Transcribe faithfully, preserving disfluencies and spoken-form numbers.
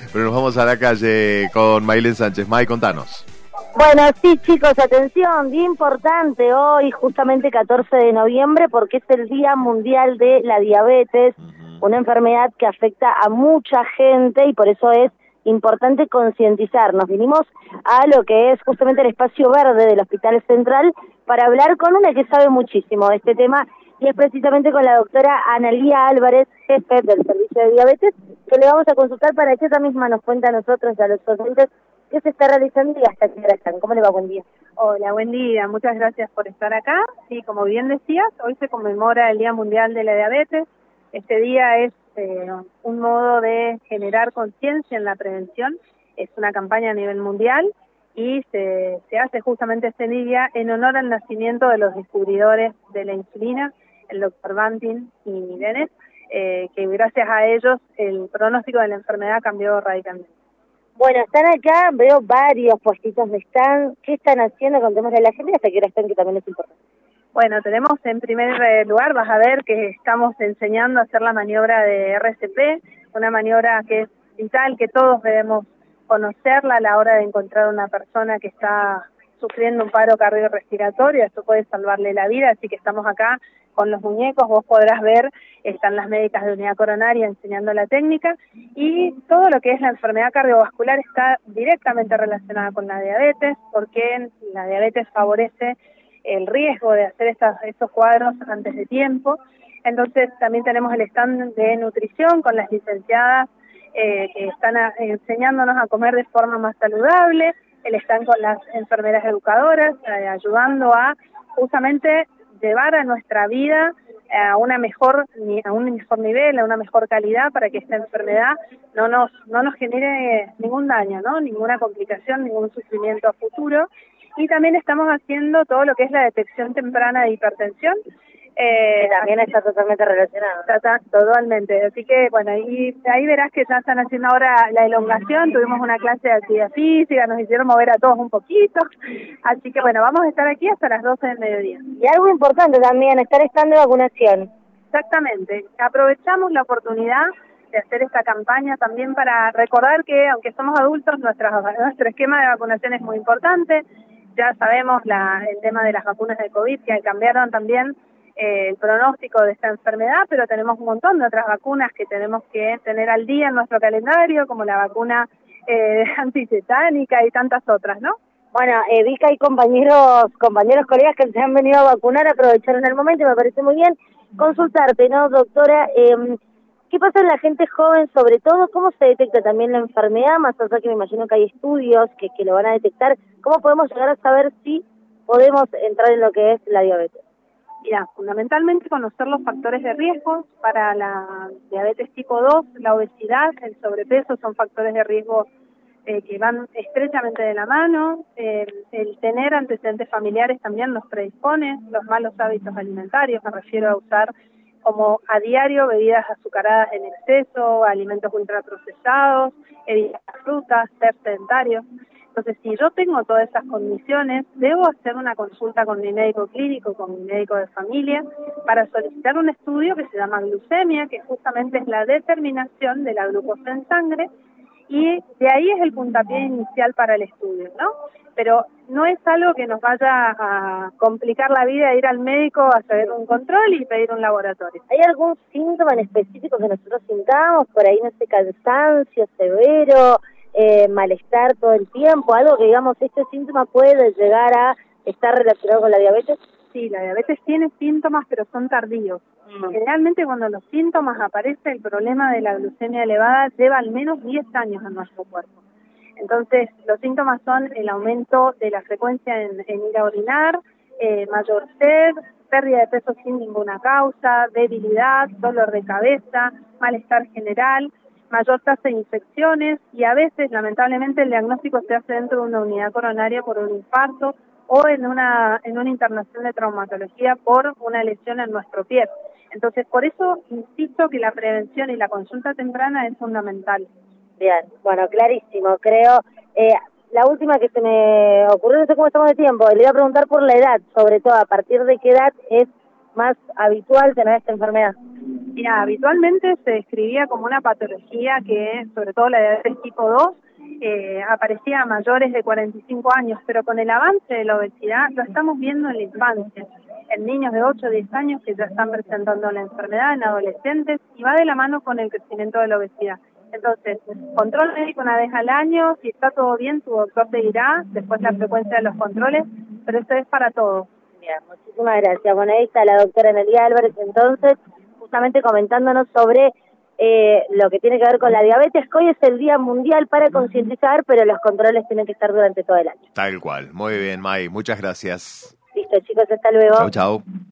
pero nos vamos a la calle con Maylene Sánchez. May, contanos. Bueno, sí, chicos, atención, día importante hoy, justamente catorce de noviembre, porque es el Día Mundial de la Diabetes, uh-huh. una enfermedad que afecta a mucha gente y por eso es importante concientizarnos. Vinimos a lo que es justamente el espacio verde del Hospital Central para hablar con una que sabe muchísimo de este tema, y es precisamente con la doctora Analía Álvarez, jefe del Servicio de Diabetes, que le vamos a consultar para que ella misma nos cuente a nosotros y a los oyentes qué se está realizando y hasta qué hora están. ¿Cómo le va? Buen día. Hola, buen día. Muchas gracias por estar acá. Sí, como bien decías, hoy se conmemora el Día Mundial de la Diabetes. Este día es eh, un modo de generar conciencia en la prevención. Es una campaña a nivel mundial y se, se hace justamente este día en honor al nacimiento de los descubridores de la insulina, el doctor Banting y Dennis, eh, que gracias a ellos el pronóstico de la enfermedad cambió radicalmente. Bueno, están acá, veo varios puestitos de stand. ¿Qué están haciendo? Contémosle a la gente hasta que hora están, que también es importante. Bueno, tenemos en primer lugar, vas a ver que estamos enseñando a hacer la maniobra de R C P, una maniobra que es vital, que todos debemos conocerla a la hora de encontrar una persona que está sufriendo un paro cardiorrespiratorio. Esto puede salvarle la vida, así que estamos acá con los muñecos. Vos podrás ver, están las médicas de unidad coronaria enseñando la técnica, y todo lo que es la enfermedad cardiovascular está directamente relacionada con la diabetes, porque la diabetes favorece el riesgo de hacer estas, estos cuadros antes de tiempo. Entonces también tenemos el stand de nutrición con las licenciadas eh, que están a, enseñándonos a comer de forma más saludable, el stand con las enfermeras educadoras, eh, ayudando a justamente llevar a nuestra vida a una mejor a un mejor nivel, a una mejor calidad, para que esta enfermedad no nos no nos genere ningún daño, ¿no? Ninguna complicación, ningún sufrimiento a futuro. Y también estamos haciendo todo lo que es la detección temprana de hipertensión. Eh, que también está totalmente relacionado. Está, totalmente. Así que, bueno, y ahí verás que ya están haciendo ahora la elongación. Tuvimos una clase de actividad física, nos hicieron mover a todos un poquito. Así que, bueno, vamos a estar aquí hasta las doce del mediodía. Y algo importante también, estar stand de vacunación. Exactamente. Aprovechamos la oportunidad de hacer esta campaña también para recordar que, aunque somos adultos, nuestra, nuestro esquema de vacunación es muy importante. Ya sabemos la, el tema de las vacunas de COVID, que cambiaron también eh, el pronóstico de esta enfermedad, pero tenemos un montón de otras vacunas que tenemos que tener al día en nuestro calendario, como la vacuna eh, antitetánica y tantas otras, ¿no? Bueno, eh, vi que hay compañeros, compañeros, colegas que se han venido a vacunar, aprovecharon el momento y me parece muy bien. Consultarte, ¿no, doctora? Eh, ¿Qué pasa en la gente joven, sobre todo? ¿Cómo se detecta también la enfermedad? Más allá que me imagino que hay estudios que, que lo van a detectar. ¿Cómo podemos llegar a saber si podemos entrar en lo que es la diabetes? Mira, fundamentalmente conocer los factores de riesgo para la diabetes tipo dos, la obesidad, el sobrepeso son factores de riesgo eh, que van estrechamente de la mano. Eh, el tener antecedentes familiares también nos predispone, los malos hábitos alimentarios, me refiero a usar como a diario bebidas azucaradas en exceso, alimentos ultraprocesados, evitar frutas, ser sedentario. Entonces, si yo tengo todas esas condiciones, debo hacer una consulta con mi médico clínico, con mi médico de familia, para solicitar un estudio que se llama glucemia, que justamente es la determinación de la glucosa en sangre, y de ahí es el puntapié inicial para el estudio, ¿no? Pero no es algo que nos vaya a complicar la vida ir al médico a hacer un control y pedir un laboratorio. ¿Hay algún síntoma en específico que nosotros sintamos? Por ahí, no sé, cansancio severo, eh, malestar todo el tiempo, algo que digamos, este síntoma puede llegar a estar relacionado con la diabetes. Sí, la diabetes tiene síntomas, pero son tardíos. Mm. Generalmente cuando los síntomas aparece, el problema de la glucemia elevada lleva al menos diez años en nuestro cuerpo. Entonces, los síntomas son el aumento de la frecuencia en, en ir a orinar, eh, mayor sed, pérdida de peso sin ninguna causa, debilidad, dolor de cabeza, malestar general, mayor tasa de infecciones, y a veces, lamentablemente, el diagnóstico se hace dentro de una unidad coronaria por un infarto o en una en una internación de traumatología por una lesión en nuestro pie. Entonces, por eso insisto que la prevención y la consulta temprana es fundamental. Bien, bueno, clarísimo, creo. Eh, la última que se me ocurrió, no sé cómo estamos de tiempo, le iba a preguntar por la edad, sobre todo, ¿a partir de qué edad es más habitual tener esta enfermedad? Mira, habitualmente se describía como una patología que, sobre todo la diabetes tipo dos, eh, aparecía a mayores de cuarenta y cinco años, pero con el avance de la obesidad lo estamos viendo en la infancia, en niños de ocho o diez años que ya están presentando la enfermedad, en adolescentes, y va de la mano con el crecimiento de la obesidad. Entonces, control médico una vez al año, si está todo bien, tu doctor te dirá, después la frecuencia de los controles, pero esto es para todos. Bien, muchísimas gracias. Bueno, ahí está la doctora Analía Álvarez, entonces, justamente comentándonos sobre eh, lo que tiene que ver con la diabetes, que hoy es el Día Mundial para concientizar, pero los controles tienen que estar durante todo el año. Tal cual. Muy bien, May. Muchas gracias. Listo, chicos, hasta luego. Chau, chau.